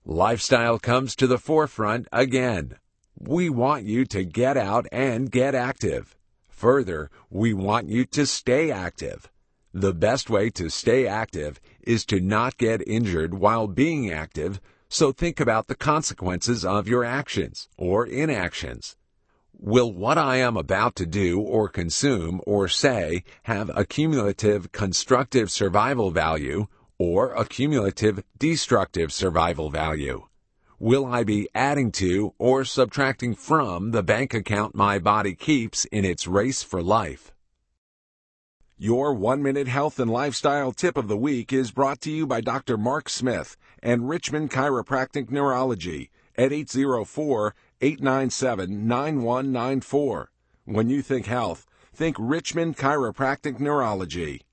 Lifestyle comes to the forefront again. We want you to get out and get active. Further, we want you to stay active. The best way to stay active is to not get injured while being active, so think about the consequences of your actions or inactions. Will what I am about to do or consume or say have a cumulative constructive survival value or a cumulative destructive survival value? Will I be adding to or subtracting from the bank account my body keeps in its race for life? Your 1-minute health and lifestyle tip of the week is brought to you by Dr. Mark Smith and Richmond Chiropractic Neurology at 804-897-9194. When you think health, think Richmond Chiropractic Neurology.